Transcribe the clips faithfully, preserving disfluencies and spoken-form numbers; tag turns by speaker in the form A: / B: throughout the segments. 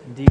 A: Indeed.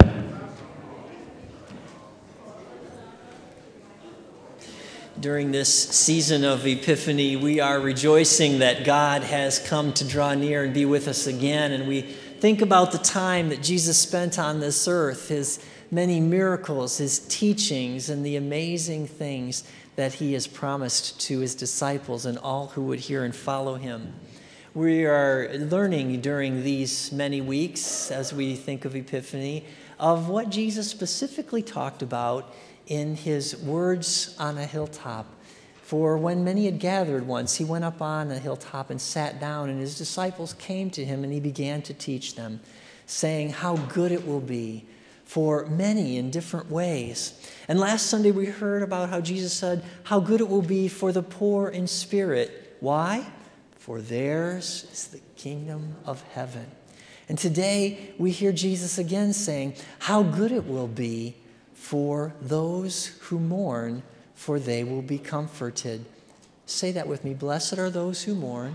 A: During this season of Epiphany, we are rejoicing that God has come to draw near and be with us again. And we think about the time that Jesus spent on this earth, his many miracles, his teachings, and the amazing things that he has promised to his disciples and all who would hear and follow him. We are learning during these many weeks, as we think of Epiphany, of what Jesus specifically talked about in his words on a hilltop. For when many had gathered once, he went up on a hilltop and sat down, and his disciples came to him, and he began to teach them, saying how good it will be for many in different ways. And last Sunday we heard about how Jesus said how good it will be for the poor in spirit. Why? For theirs is the kingdom of heaven. And today we hear Jesus again saying how good it will be for those who mourn, for they will be comforted. Say that with me. Blessed are those who mourn,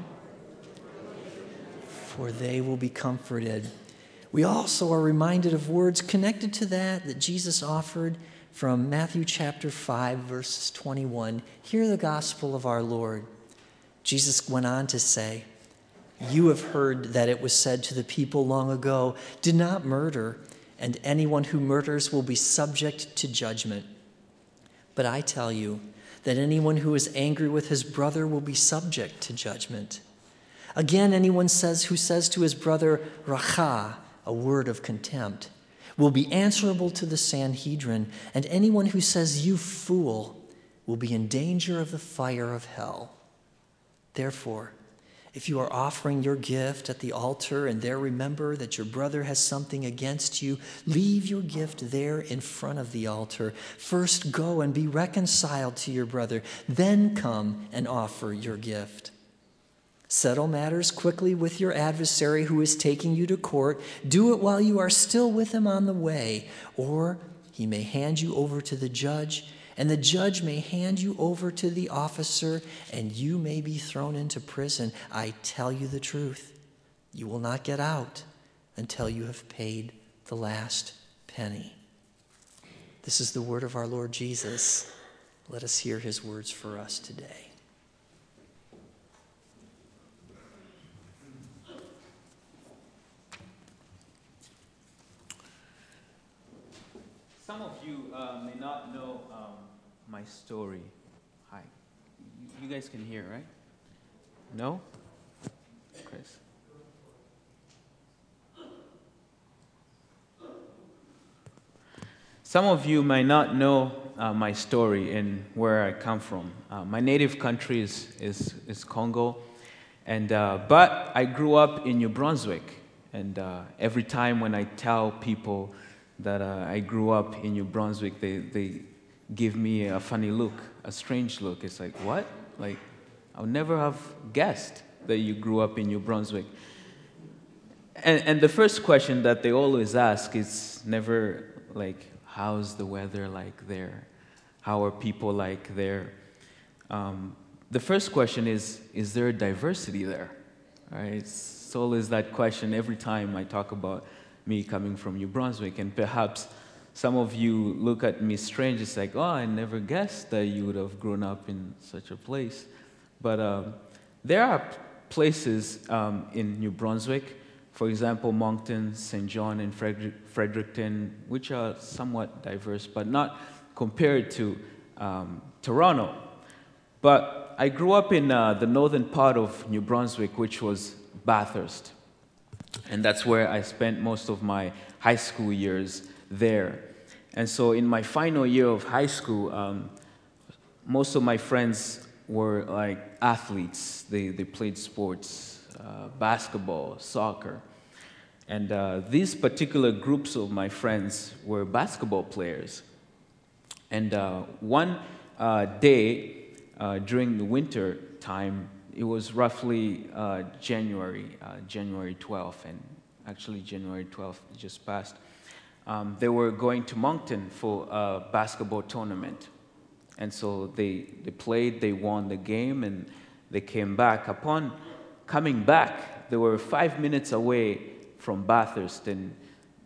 A: for they will be comforted. We also are reminded of words connected to that that Jesus offered from Matthew chapter five, verses twenty-one. Hear the gospel of our Lord. Jesus went on to say, "You have heard that it was said to the people long ago, 'Do not murder, and anyone who murders will be subject to judgment.' But I tell you that anyone who is angry with his brother will be subject to judgment. Again, anyone says who says to his brother, 'Racha,' a word of contempt, will be answerable to the Sanhedrin, and anyone who says, 'You fool,' will be in danger of the fire of hell. Therefore, if you are offering your gift at the altar and there remember that your brother has something against you, leave your gift there in front of the altar. First go and be reconciled to your brother, then come and offer your gift. Settle matters quickly with your adversary who is taking you to court. Do it while you are still with him on the way, or he may hand you over to the judge, and the judge may hand you over to the officer, and you may be thrown into prison. I tell you the truth, you will not get out until you have paid the last penny." This is the word of our Lord Jesus. Let us hear his words for us today.
B: Some of you uh, may not know um, my story. Hi. You guys can hear, right? No? Chris? Some of you might not know uh, my story and where I come from. Uh, my native country is, is, is Congo, and uh, but I grew up in New Brunswick. And uh, every time when I tell people that uh, I grew up in New Brunswick, they, they give me a funny look, a strange look. It's like, what? Like, I would never have guessed that you grew up in New Brunswick. And, and the first question that they always ask is never like, how's the weather like there? How are people like there? Um, the first question is, is there diversity there? Right? It's always that question every time I talk about me coming from New Brunswick, and perhaps some of you look at me strange. It's like, oh, I never guessed that you would have grown up in such a place. But um, there are places um, in New Brunswick, for example, Moncton, Saint John, and Frederick, Fredericton, which are somewhat diverse, but not compared to um, Toronto. But I grew up in uh, the northern part of New Brunswick, which was Bathurst. And that's where I spent most of my high school years there. And so in my final year of high school, um, most of my friends were like athletes. They, they played sports, uh, basketball, soccer. And uh, these particular groups of my friends were basketball players. And uh, one uh, day uh, during the winter time, it was roughly uh, January, uh, January twelfth, and actually January twelfth just passed. Um, they were going to Moncton for a basketball tournament. And so they, they played, they won the game, and they came back. Upon coming back, they were five minutes away from Bathurst, and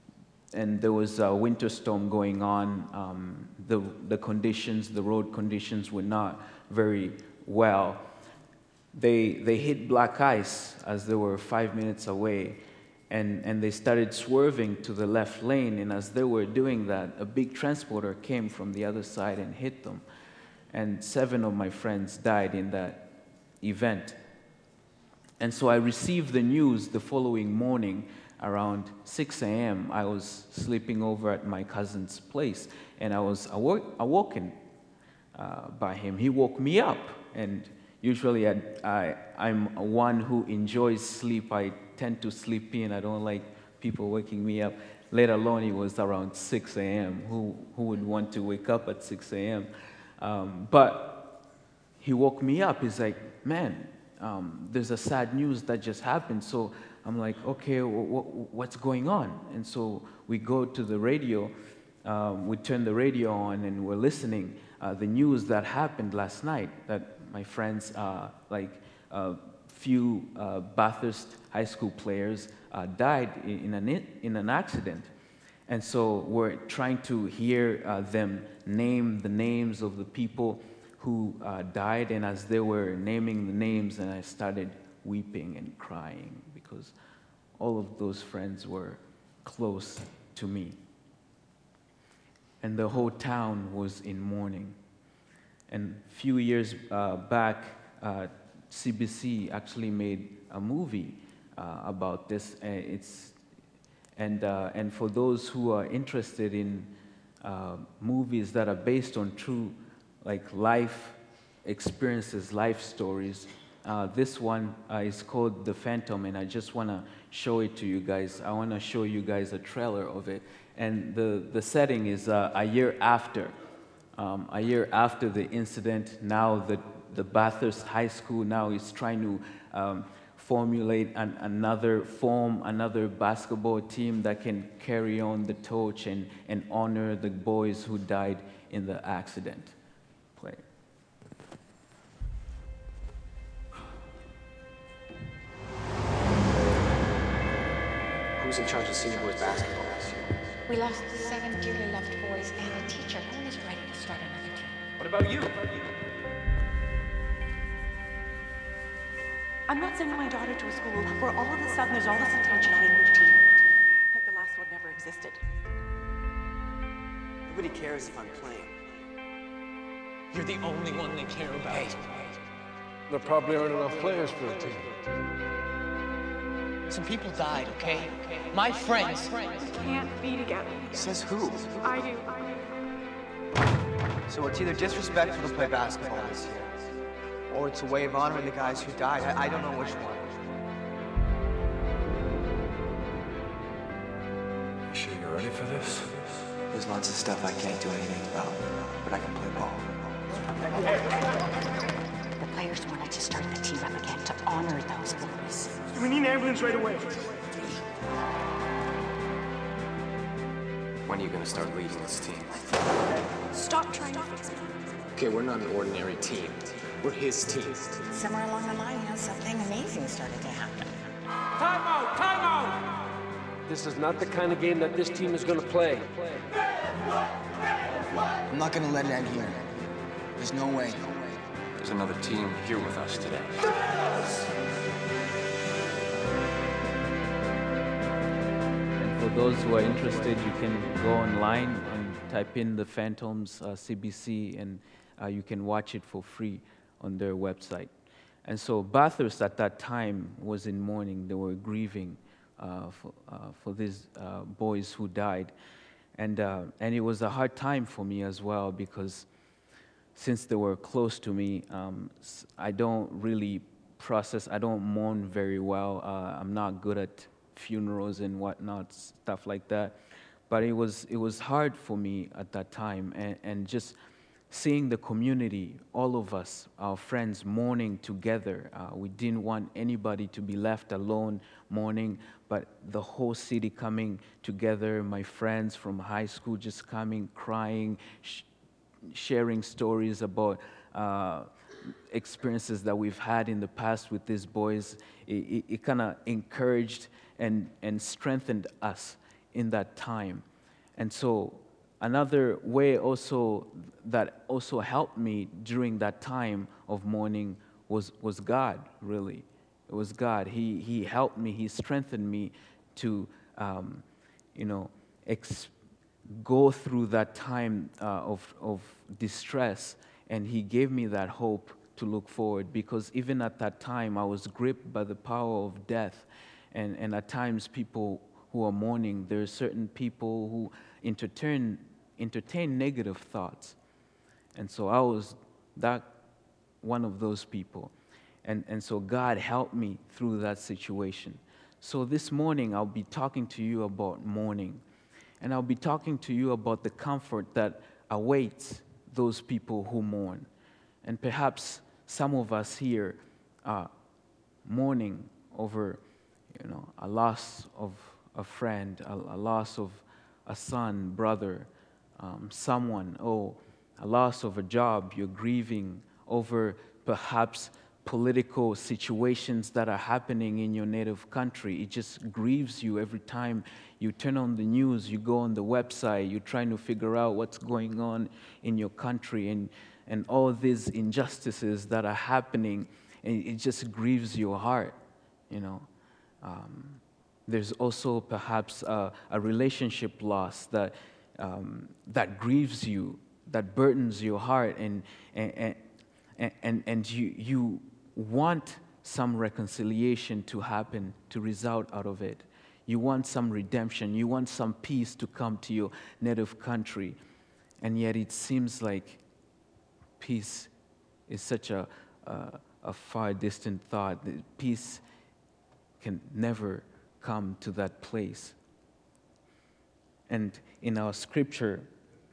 B: and there was a winter storm going on. Um, the, the conditions, the road conditions were not very well. They, they hit black ice as they were five minutes away, and, and they started swerving to the left lane, and as they were doing that, a big transporter came from the other side and hit them. And seven of my friends died in that event. And so I received the news the following morning around six a.m. I was sleeping over at my cousin's place, and I was awo- awoken uh, by him. He woke me up, and usually I, I, I'm one who enjoys sleep. I tend to sleep in. I don't like people waking me up, let alone it was around six a.m. Who, who would want to wake up at six a.m.? Um, but he woke me up. He's like, man, um, there's a sad news that just happened. So I'm like, okay, w- w- what's going on? And so we go to the radio. Um, we turn the radio on, and we're listening uh, the news that happened last night, that my friends, uh, like a uh, few uh, Bathurst high school players uh, died in, in, an, in an accident. And so we're trying to hear uh, them name the names of the people who uh, died, and as they were naming the names, and I started weeping and crying because all of those friends were close to me. And the whole town was in mourning. And a few years uh, back, uh, C B C actually made a movie uh, about this. Uh, it's And, uh, and for those who are interested in uh, movies that are based on true like life experiences, life stories, uh, this one uh, is called The Phantom, and I just want to show it to you guys. I want to show you guys a trailer of it. And the, the setting is uh, a year after. Um, a year after the incident, now the, the Bathurst High School now is trying to um, formulate an, another form, another basketball team that can carry on the torch and, and honor the boys who died in the accident. Play.
C: Who's in charge of senior boys basketball this year?
D: We lost seven dearly loved boys and a teacher. No one is ready to start another team.
C: What about you?
E: I'm not sending my daughter to a school where all of a sudden there's all this attention on a new team. Like the last one never existed.
C: Nobody cares if I'm playing.
F: You're the only one they care about.
C: Hey,
G: There probably aren't enough players for a team.
F: Some people died, okay? My friends.
E: Can't be together.
C: says who?
E: I do.
H: So it's either disrespectful to play basketball this year, or it's a way of honoring the guys who died. I, I don't know which one.
G: You sure you're ready for this?
H: There's lots of stuff I can't do anything about, but I can play ball.
D: The players wanted to start the team up again to honor those boys.
I: We need an ambulance right away.
C: When are you gonna start leading this team?
E: Stop trying to fix me.
C: Okay, we're not an ordinary team. We're his team.
D: Somewhere along the line, you know, something amazing started to happen.
I: Timeout! Timeout!
G: This is not the kind of game that this team is going to play.
H: I'm not gonna let it end here. There's no way.
C: There's another team here with us today.
B: And for those who are interested, you can go online and type in the Phantoms uh, C B C, and uh, you can watch it for free on their website. And so Bathurst at that time was in mourning. They were grieving uh, for, uh, for these uh, boys who died. And, uh, and it was a hard time for me as well, because since they were close to me, um, s- I don't really process, I don't mourn very well. Uh, I'm not good at funerals and whatnot, stuff like that. But it was, it was hard for me at that time. And, and just seeing the community, all of us, our friends, mourning together. Uh, we didn't want anybody to be left alone mourning, but the whole city coming together, my friends from high school just coming, crying, sh- sharing stories about uh, experiences that we've had in the past with these boys. It, it, it kind of encouraged and, and strengthened us in that time. And so another way also that also helped me during that time of mourning was, was God, really. It was God. He, he helped me. He strengthened me to, um, you know, ex- go through that time uh, of, of distress. And he gave me that hope to look forward, because even at that time, I was gripped by the power of death. And, and at times, people who are mourning, there are certain people who entertain, entertain negative thoughts. And so I was that one of those people. And, and so God helped me through that situation. So this morning, I'll be talking to you about mourning. And I'll be talking to you about the comfort that awaits those people who mourn. And perhaps some of us here are mourning over, you know, a loss of a friend, a, a loss of a son, brother, um, someone, oh, a loss of a job. You're grieving over perhaps political situations that are happening in your native country. It just grieves you every time you turn on the news, you go on the website, you're trying to figure out what's going on in your country, and, and all these injustices that are happening, and it just grieves your heart, you know. Um, there's also perhaps a, a relationship loss that, um, that grieves you, that burdens your heart, and, and, and, and, and you, you want some reconciliation to happen, to result out of it. You want some redemption. You want some peace to come to your native country. And yet it seems like peace is such a, a, a far distant thought. That peace can never come to that place. And in our scripture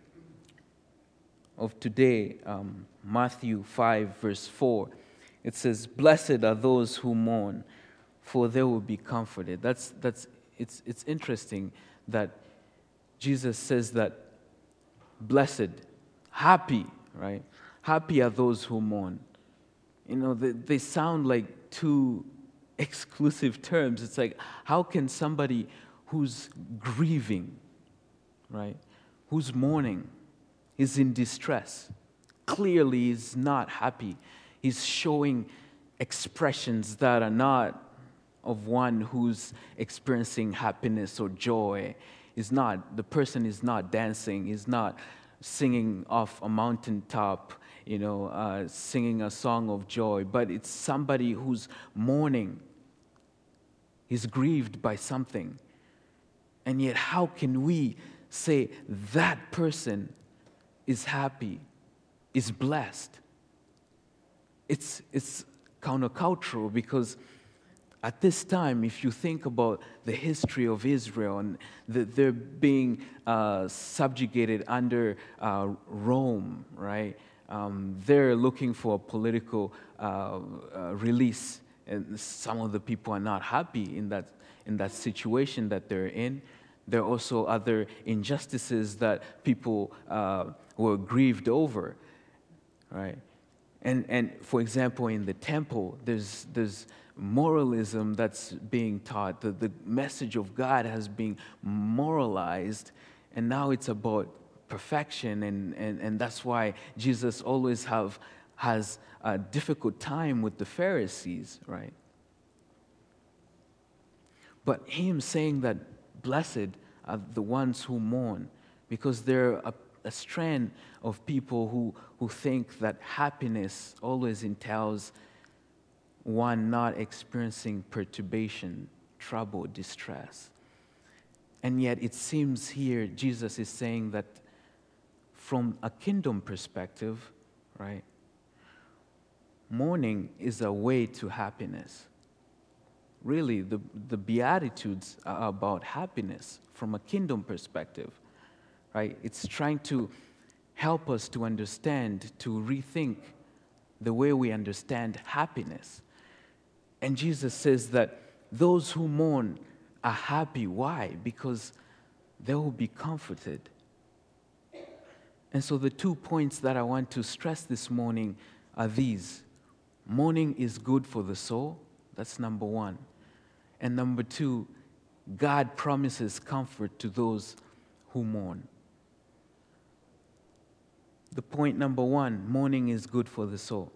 B: of today, um, Matthew five, verse four, it says, "Blessed are those who mourn, for they will be comforted." That's, that's, it's, it's interesting that Jesus says that blessed, happy, right? Happy are those who mourn. You know, they, they sound like two exclusive terms. It's like, how can somebody who's grieving, right, who's mourning, is in distress, clearly is not happy. He's showing expressions that are not of one who's experiencing happiness or joy. Is not, the person is not dancing, is not singing off a mountaintop, you know, uh, singing a song of joy, but it's somebody who's mourning. He's grieved by something. And yet, how can we say that person is happy, is blessed? It's, it's countercultural, because at this time, if you think about the history of Israel and the, they're being uh, subjugated under uh, Rome, right? Um, they're looking for a political uh, uh, release, and some of the people are not happy in that in that situation that they're in. There are also other injustices that people uh, were grieved over, right? And and for example, in the temple, there's there's moralism that's being taught. The, the message of God has been moralized, and now it's about perfection, and, and, and that's why Jesus always have has a difficult time with the Pharisees, right? But him saying that blessed are the ones who mourn, because they're a, a strand of people who, who think that happiness always entails one not experiencing perturbation, trouble, distress. And yet it seems here Jesus is saying that from a kingdom perspective, right, mourning is a way to happiness. Really, the, the Beatitudes are about happiness from a kingdom perspective, right? It's trying to help us to understand, to rethink the way we understand happiness. And Jesus says that those who mourn are happy. Why? Because they will be comforted. And so the two points that I want to stress this morning are these. Mourning is good for the soul. That's number one. And number two, God promises comfort to those who mourn. The point number one, mourning is good for the soul.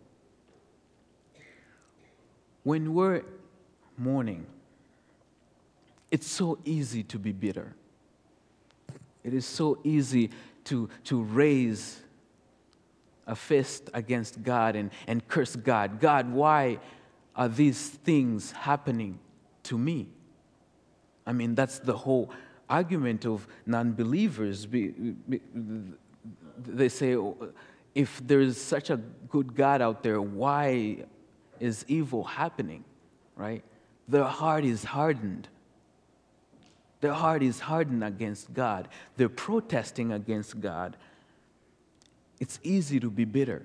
B: When we're mourning, it's so easy to be bitter. It is so easy to, to raise a fist against God and, and curse God. God, why are these things happening to me? I mean, that's the whole argument of non-believers. They say, if there's such a good God out there, why is evil happening, right? Their heart is hardened. Their heart is hardened against God. They're protesting against God. It's easy to be bitter.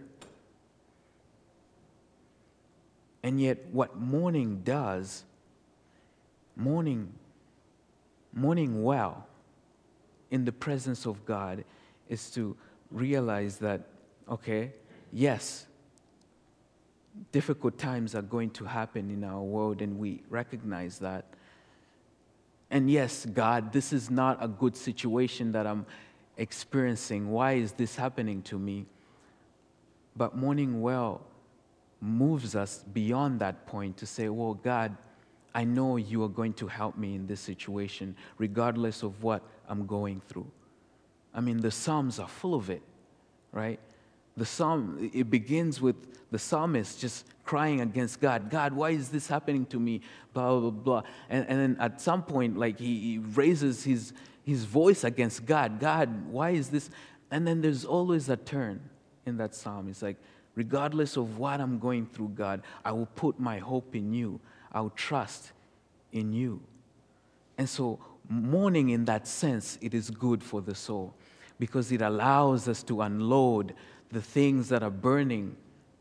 B: And yet what mourning does, mourning, mourning well in the presence of God is to realize that, okay, yes, difficult times are going to happen in our world, and we recognize that. And yes, God, this is not a good situation that I'm experiencing. Why is this happening to me? But mourning well moves us beyond that point to say, well, God, I know you are going to help me in this situation, regardless of what I'm going through. I mean, the Psalms are full of it, right? The Psalm, it begins with the psalmist just crying against God. God, why is this happening to me? Blah, blah, blah. And, and then at some point, like, he, he raises his, his voice against God. God, why is this? And then there's always a turn in that psalm. It's like, regardless of what I'm going through, God, I will put my hope in you. I will trust in you. And so mourning in that sense, it is good for the soul because it allows us to unload the things that are burning,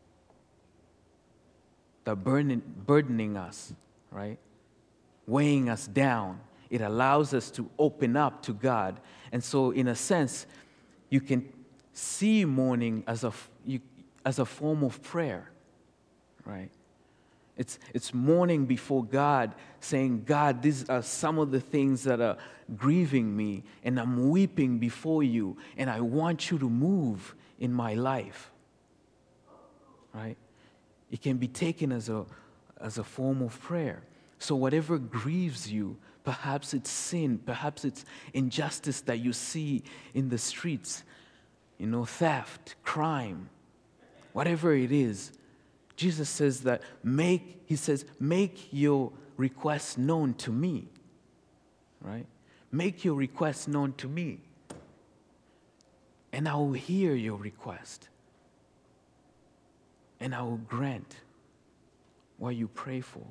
B: that are burning, burdening us, right? Weighing us down. It allows us to open up to God. And so in a sense, you can see mourning as a, you, as a form of prayer, right? It's, it's mourning before God, saying, God, these are some of the things that are grieving me, and I'm weeping before you, and I want you to move in my life, right? It can be taken as a, as a form of prayer. So whatever grieves you, perhaps it's sin, perhaps it's injustice that you see in the streets, you know, theft, crime, whatever it is, Jesus says that make, he says, make your requests known to me, right? Make your requests known to me, and I will hear your request, and I will grant what you pray for,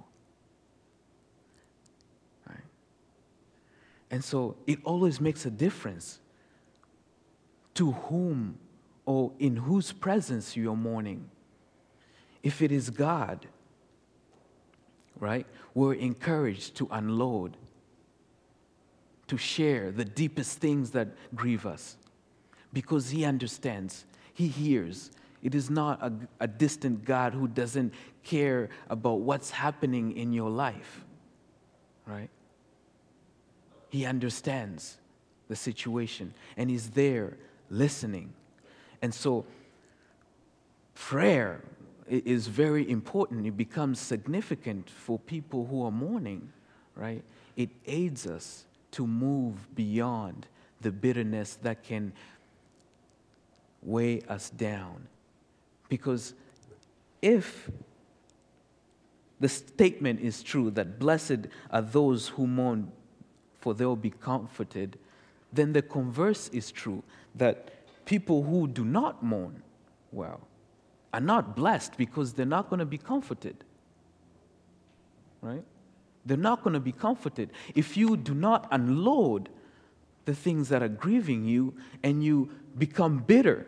B: right? And so it always makes a difference to whom or in whose presence you are mourning. If it is God, right, we're encouraged to unload, to share the deepest things that grieve us, because He understands, He hears. It is not a, a distant God who doesn't care about what's happening in your life, right? He understands the situation, and He's there listening. And so prayer is very important. It becomes significant for people who are mourning, right? It aids us to move beyond the bitterness that can weigh us down. Because if the statement is true that blessed are those who mourn, for they will be comforted, then the converse is true, that people who do not mourn well are not blessed because they're not going to be comforted, right? They're not going to be comforted. If you do not unload the things that are grieving you and you become bitter,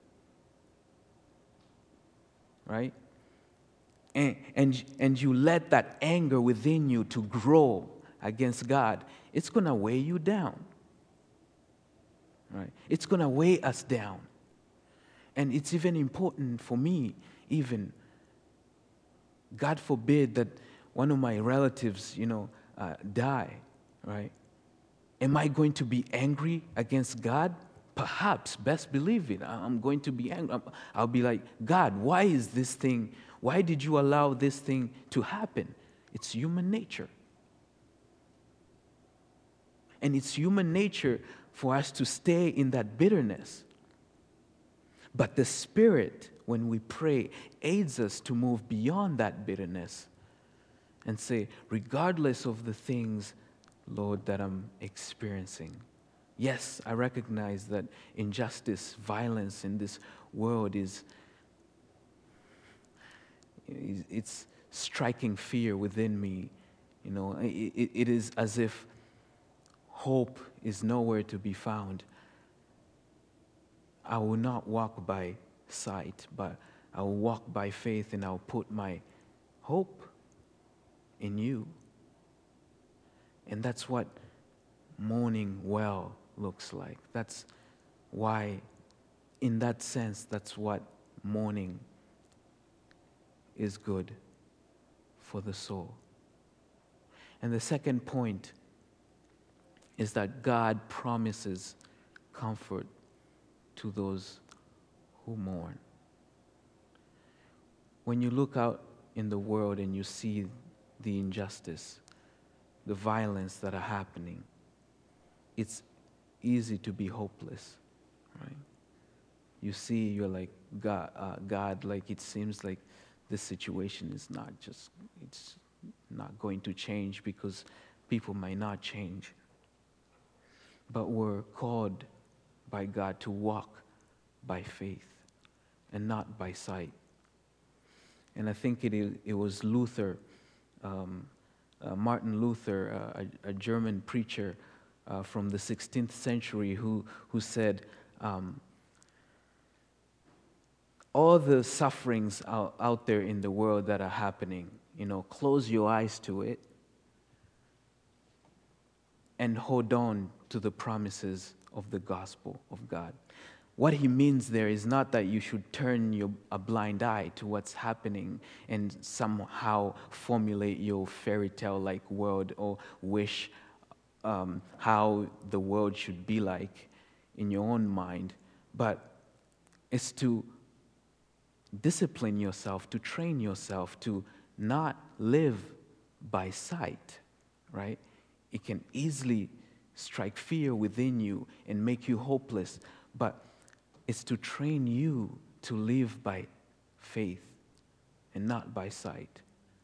B: right? And, and, and you let that anger within you to grow against God, it's going to weigh you down, right? It's going to weigh us down. And it's even important for me, even, God forbid that one of my relatives, you know, uh, die. right? Am I going to be angry against God? Perhaps, best believe it. I'm going to be angry. I'll be like, God, why is this thing, why did you allow this thing to happen? It's human nature. And it's human nature for us to stay in that bitterness. But the Spirit, when we pray, aids us to move beyond that bitterness and say, regardless of the things, Lord, that I'm experiencing. Yes, I recognize that injustice, violence in this world is, it's striking fear within me. You know, it, it is as if hope is nowhere to be found. I will not walk by sight, but I will walk by faith, and I'll put my hope in you. And that's what mourning well looks like. That's why, in that sense, that's what mourning is good for the soul. And the second point is that God promises comfort to those who mourn. When you look out in the world and you see the injustice, the violence that are happening, it's easy to be hopeless, right? You see, you're like, God, uh, God, like it seems like this situation is not just, it's not going to change because people might not change. But we're called by God to walk by faith and not by sight. And I think it, it was Luther, um, uh, Martin Luther, uh, a, a German preacher uh, from the sixteenth century, who, who said, um, all the sufferings out, out there in the world that are happening, you know, close your eyes to it and hold on to the promises of the gospel of God. What he means there is not that you should turn your, a blind eye to what's happening and somehow formulate your fairy tale-like world or wish um, how the world should be like in your own mind, but it's to discipline yourself, to train yourself to not live by sight, right? It can easily strike fear within you and make you hopeless, but it's to train you to live by faith and not by sight.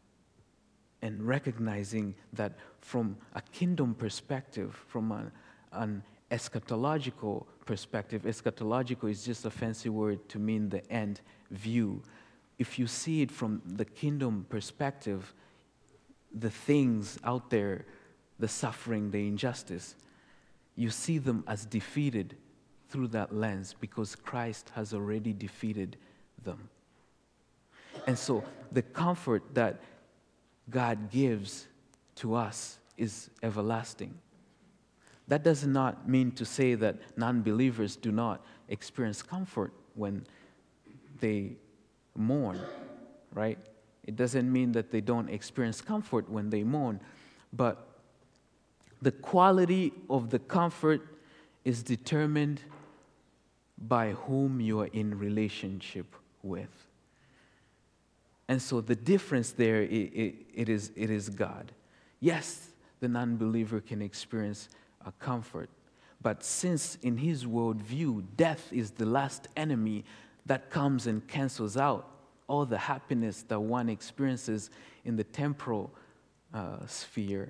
B: And recognizing that from a kingdom perspective, from an, an eschatological perspective, eschatological is just a fancy word to mean the end view. If you see it from the kingdom perspective, the things out there, the suffering, the injustice, you see them as defeated through that lens because Christ has already defeated them. And so the comfort that God gives to us is everlasting. That does not mean to say that non-believers do not experience comfort when they mourn, right? It doesn't mean that they don't experience comfort when they mourn, but the quality of the comfort is determined by whom you are in relationship with. And so the difference there, it, it, it, is, it is God. Yes, the non-believer can experience a comfort, but since in his worldview, death is the last enemy that comes and cancels out all the happiness that one experiences in the temporal uh, sphere,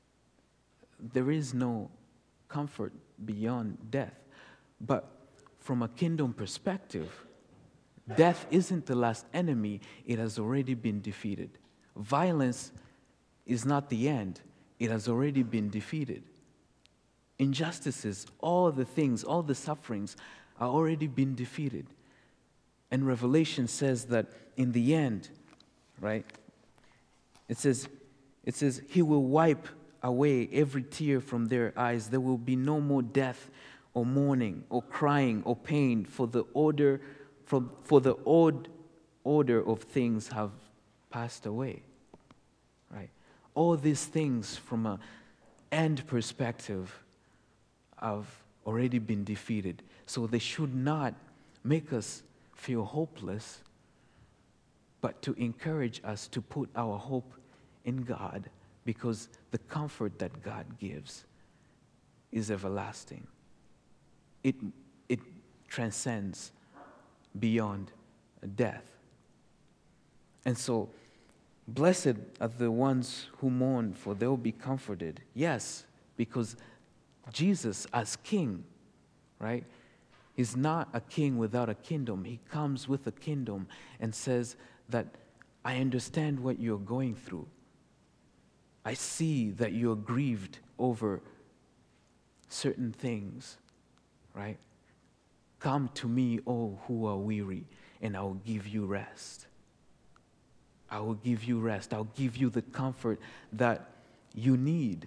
B: there is no comfort beyond death. But from a kingdom perspective, death isn't the last enemy. It has already been defeated. Violence is not the end. It has already been defeated. Injustices, all the things, all the sufferings are already been defeated. And Revelation says that in the end, right, it says, it says, he will wipe away every tear from their eyes. There will be no more death or mourning or crying or pain, for the order, for, for the old order of things have passed away. Right? All these things from a end perspective have already been defeated. So they should not make us feel hopeless, but to encourage us to put our hope in God, because the comfort that God gives is everlasting. It, it transcends beyond death. And so, blessed are the ones who mourn, for they will be comforted. Yes, because Jesus as king, right, is not a king without a kingdom. He comes with a kingdom and says that I understand what you're going through. I see that you're grieved over certain things, right? Come to me, all who are weary, and I will give you rest. I will give you rest. I'll give you the comfort that you need.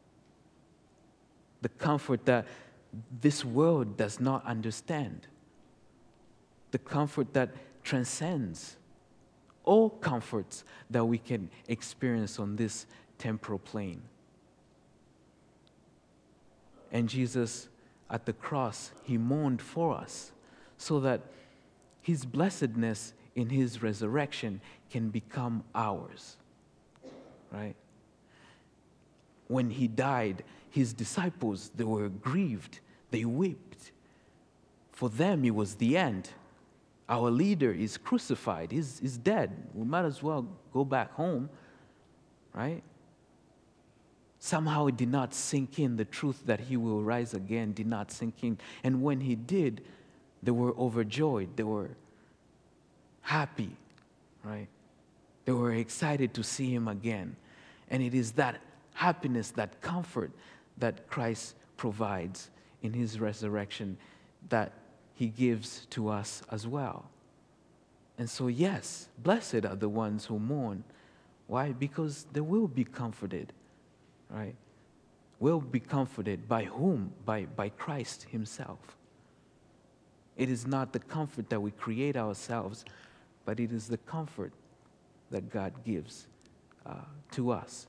B: The comfort that this world does not understand. The comfort that transcends all comforts that we can experience on this temporal plane. And Jesus, at the cross, he mourned for us so that his blessedness in his resurrection can become ours, right? When he died, his disciples, they were grieved, they wept. For them, it was the end. Our leader is crucified, he's, he's dead. We might as well go back home, right? Somehow it did not sink in. The truth that he will rise again did not sink in. And when he did, they were overjoyed. They were happy, right? They were excited to see him again. And it is that happiness, that comfort that Christ provides in his resurrection that he gives to us as well. And so, yes, blessed are the ones who mourn. Why? Because they will be comforted, right? Will be comforted by whom? By, by Christ himself. It is not the comfort that we create ourselves, but it is the comfort that God gives uh, to us.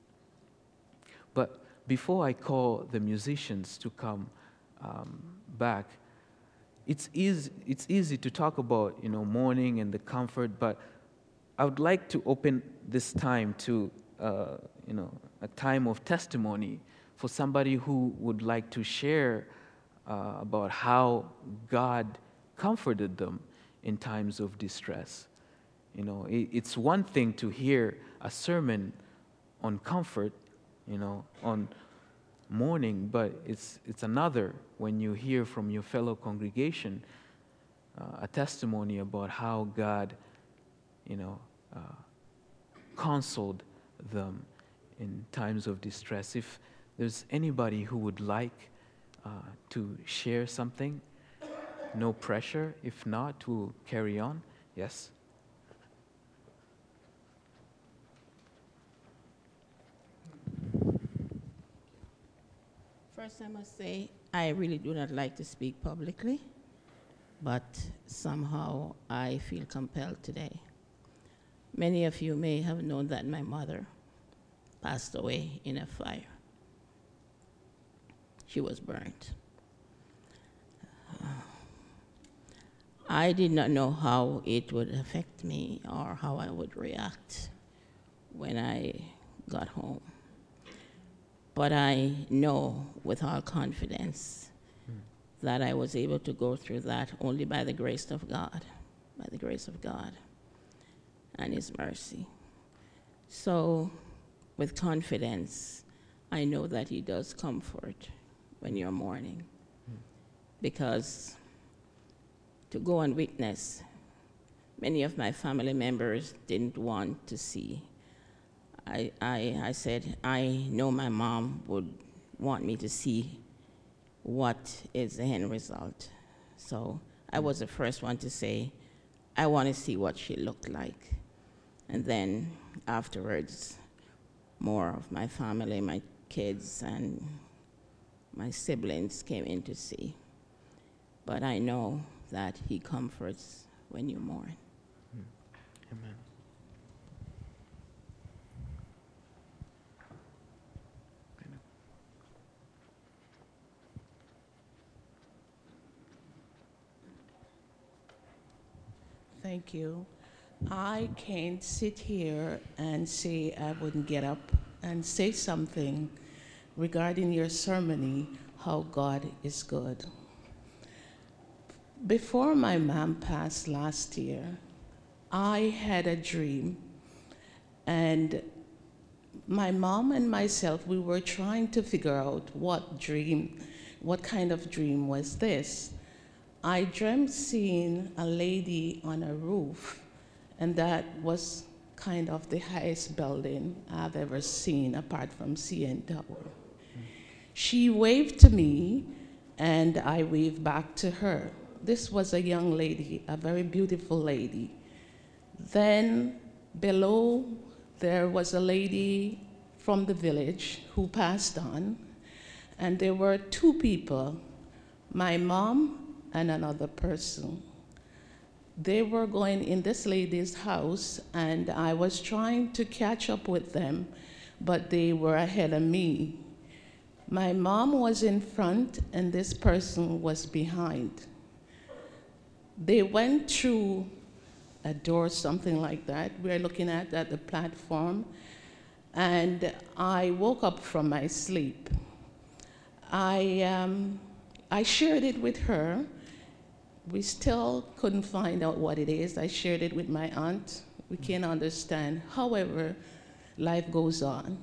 B: But before I call the musicians to come um, back, it's easy, it's easy to talk about, you know, mourning and the comfort, but I would like to open this time to, uh, you know, a time of testimony for somebody who would like to share uh, about how God comforted them in times of distress. You know, it, it's one thing to hear a sermon on comfort, you know, on mourning, but it's it's another when you hear from your fellow congregation uh, a testimony about how God, you know, uh, counseled them in times of distress. If there's anybody who would like uh, to share something, no pressure. If not, we'll carry on. Yes?
J: First, I must say, I really do not like to speak publicly, but somehow I feel compelled today. Many of you may have known that my mother passed away in a fire. She was burnt. Uh, I did not know how it would affect me or how I would react when I got home. But I know with all confidence mm. that I was able to go through that only by the grace of God, by the grace of God and his mercy. So with confidence, I know that he does comfort when you're mourning. Mm. Because to go and witness, many of my family members didn't want to see. I, I, I said, I know my mom would want me to see what is the end result. So I was the first one to say, I want to see what she looked like. And then afterwards, more of my family, my kids, and my siblings came in to see. But I know that he comforts when you mourn.
B: Amen.
K: Thank you. I can't sit here and say I wouldn't get up and say something regarding your ceremony, how God is good. Before my mom passed last year, I had a dream, and my mom and myself, we were trying to figure out what dream, what kind of dream was this. I dreamt seeing a lady on a roof, and that was kind of the highest building I've ever seen apart from C N Tower. Mm. She waved to me, and I waved back to her. This was a young lady, a very beautiful lady. Then below, there was a lady from the village who passed on, and there were two people, my mom and another person. They were going in this lady's house, and I was trying to catch up with them, but they were ahead of me. My mom was in front, and this person was behind. They went through a door, something like that. We were looking at, at the platform, and I woke up from my sleep. I, um, I shared it with her. We still couldn't find out what it is. I shared it with my aunt. We can't understand. However, life goes on.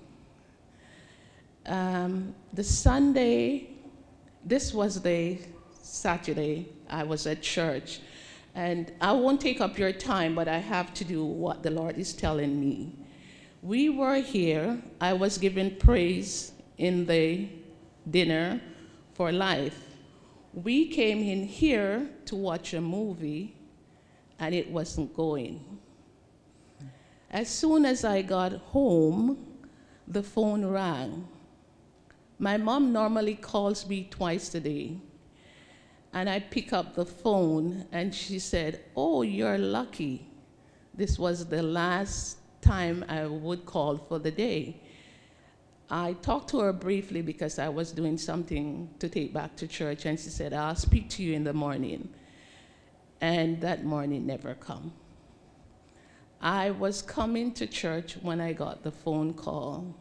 K: Um, the Sunday, this was the Saturday, I was at church. And I won't take up your time, but I have to do what the Lord is telling me. We were here. I was giving praise in the dinner for life. We came in here to watch a movie, and it wasn't going. As soon as I got home, the phone rang. My mom normally calls me twice a day, and I pick up the phone, and she said, "Oh, you're lucky." This was the last time I would call for the day. I talked to her briefly because I was doing something to take back to church, and she said, "I'll speak to you in the morning." And that morning never come. I was coming to church when I got the phone call.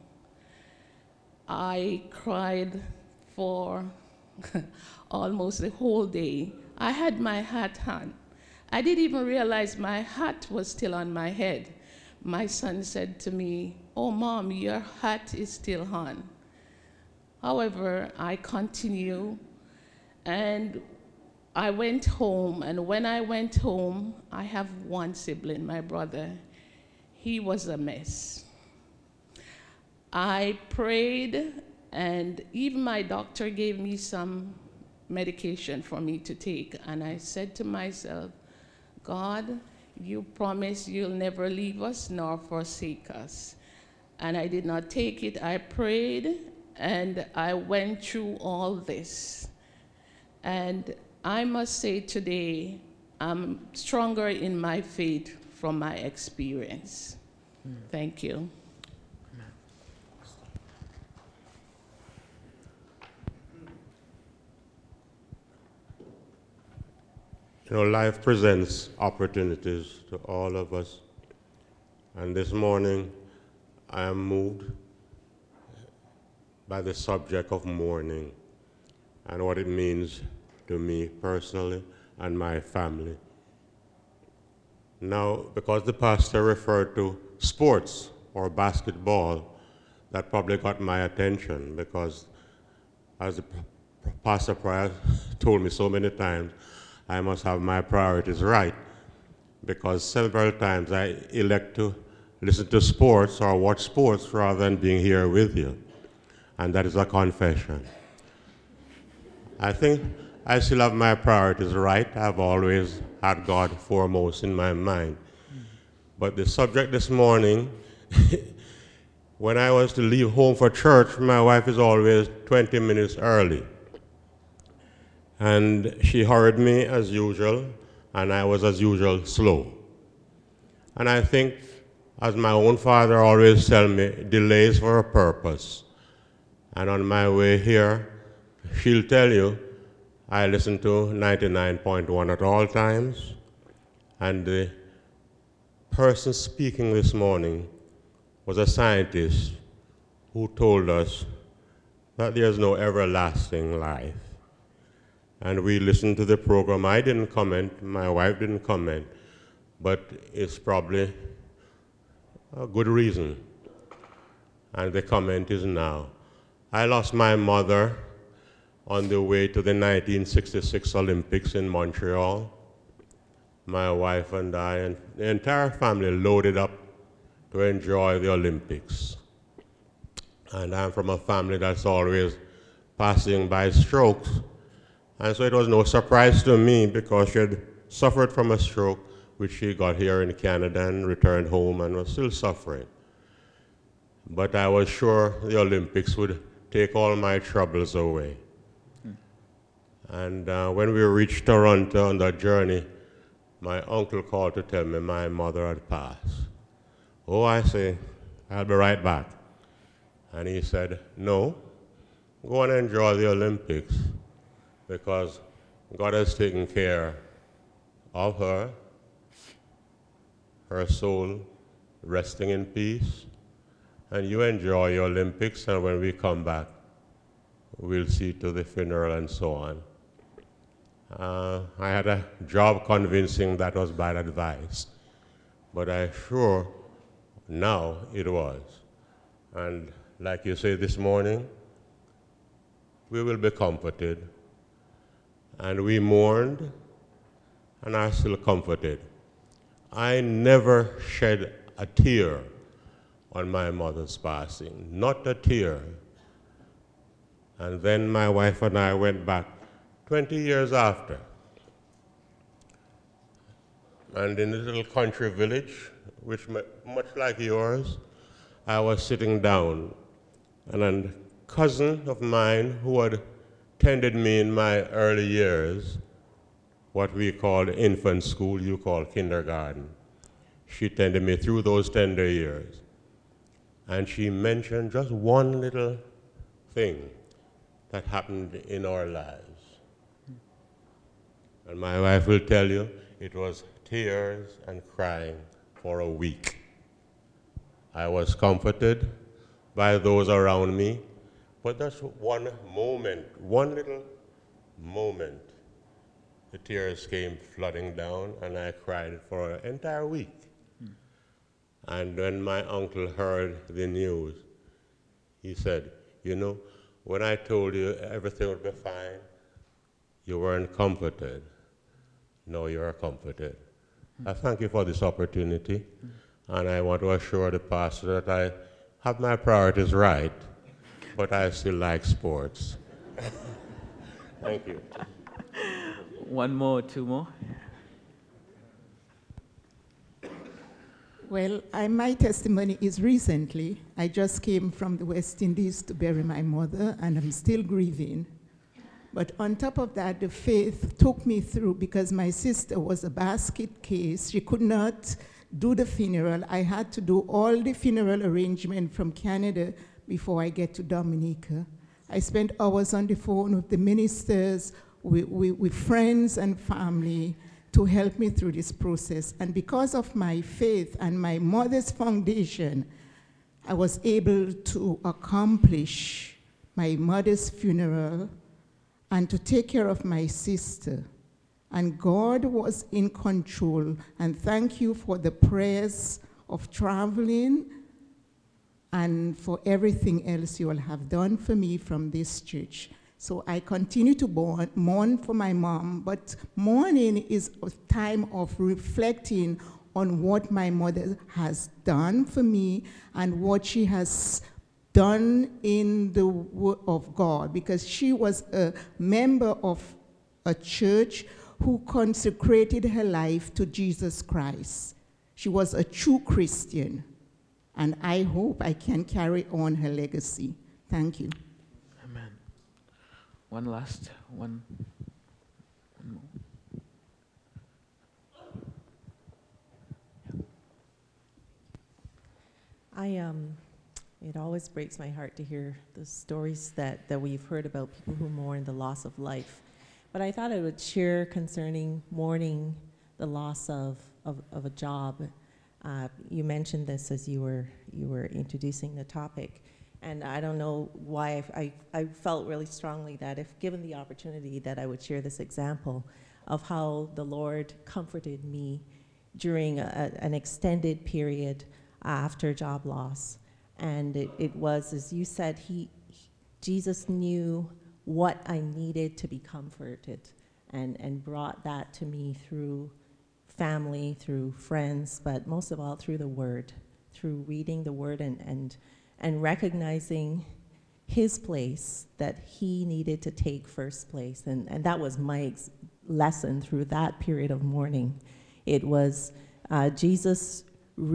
K: I cried for almost the whole day. I had my hat on. I didn't even realize my hat was still on my head. My son said to me, "Oh, Mom, your hat is still on." However, I continue, and I went home, and when I went home, I have one sibling, my brother. He was a mess. I prayed, and even my doctor gave me some medication for me to take, and I said to myself, "God, you promise you'll never leave us nor forsake us." And I did not take it. I prayed, and I went through all this. And I must say today, I'm stronger in my faith from my experience. Mm. Thank you.
L: You know, life presents opportunities to all of us. And this morning, I am moved by the subject of mourning and what it means to me personally and my family. Now, because the pastor referred to sports or basketball, that probably got my attention because, as the pastor prior told me so many times, I must have my priorities right, because several times I elect to listen to sports or watch sports rather than being here with you. And that is a confession. I think I still have my priorities right. I've always had God foremost in my mind. But the subject this morning, when I was to leave home for church, my wife is always twenty minutes early. And she hurried me as usual, and I was as usual slow. And I think, as my own father always tells me, delays for a purpose. And on my way here, she'll tell you, I listen to ninety-nine point one at all times, and the person speaking this morning was a scientist who told us that there's no everlasting life. And we listened to the program. I didn't comment, my wife didn't comment, but it's probably a good reason. And the comment is now. I lost my mother on the way to the nineteen sixty-six Olympics in Montreal. My wife and I and the entire family loaded up to enjoy the Olympics. And I'm from a family that's always passing by strokes. And so it was no surprise to me because she had suffered from a stroke, which she got here in Canada and returned home and was still suffering. But I was sure the Olympics would take all my troubles away. Hmm. And uh, when we reached Toronto on that journey, my uncle called to tell me my mother had passed. Oh, I say, I'll be right back. And he said, no, go and enjoy the Olympics because God has taken care of her, her soul resting in peace, and you enjoy your Olympics, and when we come back, we'll see to the funeral and so on. Uh, I had a job convincing that was bad advice, but I'm sure now it was. And like you say this morning, we will be comforted. And we mourned and are still comforted. I never shed a tear on my mother's passing, not a tear. And then my wife and I went back twenty years after. And in this little country village, which much like yours, I was sitting down, and a cousin of mine who had tended me in my early years, what we called infant school, you call kindergarten. She tended me through those tender years. And she mentioned just one little thing that happened in our lives. And my wife will tell you, it was tears and crying for a week. I was comforted by those around me, but that's one moment, one little moment. The tears came flooding down, and I cried for an entire week. Hmm. And when my uncle heard the news, he said, you know, when I told you everything would be fine, you weren't comforted. No, you are comforted. Hmm. I thank you for this opportunity, hmm. and I want to assure the pastor that I have my priorities right, but I still like sports. Thank you.
B: One more, two more.
M: Well, I, my testimony is recently. I just came from the West Indies to bury my mother, and I'm still grieving. But on top of that, the faith took me through because my sister was a basket case. She could not do the funeral. I had to do all the funeral arrangement from Canada before I get to Dominica. I spent hours on the phone with the ministers, with, with, with friends and family to help me through this process. And because of my faith and my mother's foundation, I was able to accomplish my mother's funeral and to take care of my sister. And God was in control. And thank you for the prayers of traveling and for everything else you all have done for me from this church. So I continue to mourn, mourn for my mom, but mourning is a time of reflecting on what my mother has done for me and what she has done in the word of God, because she was a member of a church who consecrated her life to Jesus Christ. She was a true Christian, and I hope I can carry on her legacy. Thank you.
B: Amen. One last, one, one more.
N: I, um, it always breaks my heart to hear the stories that, that we've heard about people who mourn the loss of life. But I thought I would share concerning mourning the loss of, of, of a job. Uh, you mentioned this as you were you were introducing the topic, and I don't know why I, I, I felt really strongly that if given the opportunity that I would share this example of how the Lord comforted me during a, an extended period after job loss. And it, it was, as you said, he, he Jesus knew what I needed to be comforted, and, and brought that to me through family, through friends, but most of all through the Word, through reading the Word and, and, and recognizing his place, that he needed to take first place. And, and that was my ex- lesson through that period of mourning. It was uh, Jesus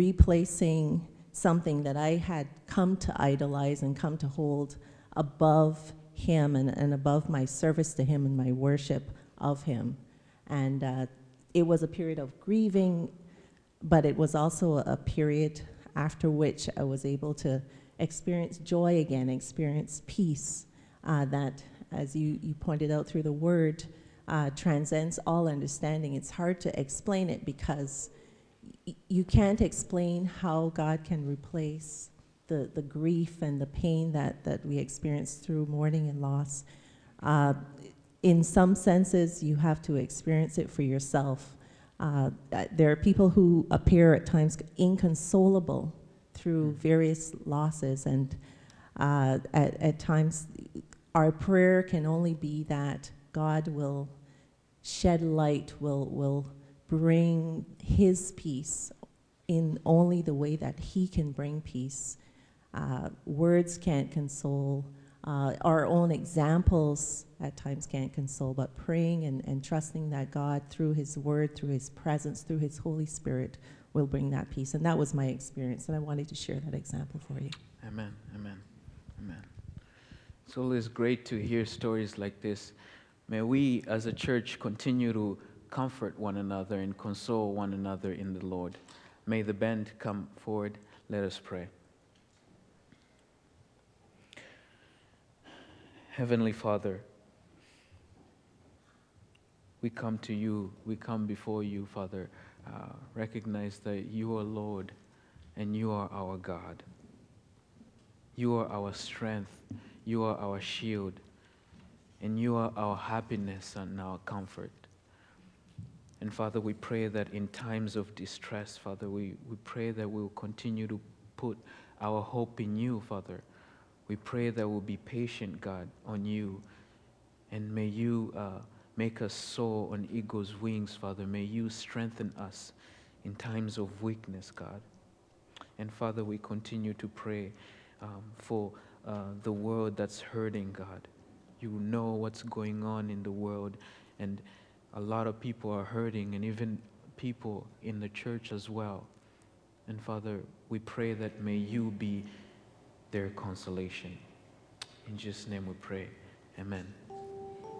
N: replacing something that I had come to idolize and come to hold above him and, and above my service to him and my worship of him. And uh, it was a period of grieving, but it was also a period after which I was able to experience joy again, experience peace uh, that, as you, you pointed out through the Word, uh, transcends all understanding. It's hard to explain it because y- you can't explain how God can replace the, the grief and the pain that, that we experience through mourning and loss. Uh, in some senses, you have to experience it for yourself. Uh, there are people who appear at times inconsolable through various losses, and uh, at, at times our prayer can only be that God will shed light, will, will bring his peace in only the way that he can bring peace. Uh, words can't console. Uh, our own examples at times can't console, but praying and, and trusting that God, through his word, through his presence, through his Holy Spirit, will bring that peace. And that was my experience, and I wanted to share that example for you.
B: Amen, amen, amen. It's always great to hear stories like this. May we, as a church, continue to comfort one another and console one another in the Lord. May the band come forward. Let us pray. Heavenly Father, we come to you, we come before you, Father, uh, recognize that you are Lord and you are our God. You are our strength, you are our shield, and you are our happiness and our comfort. And Father, we pray that in times of distress, Father, we, we pray that we will continue to put our hope in you, Father. We pray that we'll be patient, God, on you. And may you uh, make us soar on eagle's wings, Father. May you strengthen us in times of weakness, God. And Father, we continue to pray um, for uh, the world that's hurting, God. You know what's going on in the world, and a lot of people are hurting, and even people in the church as well. And Father, we pray that may you be their consolation. In Jesus' name we pray. Amen.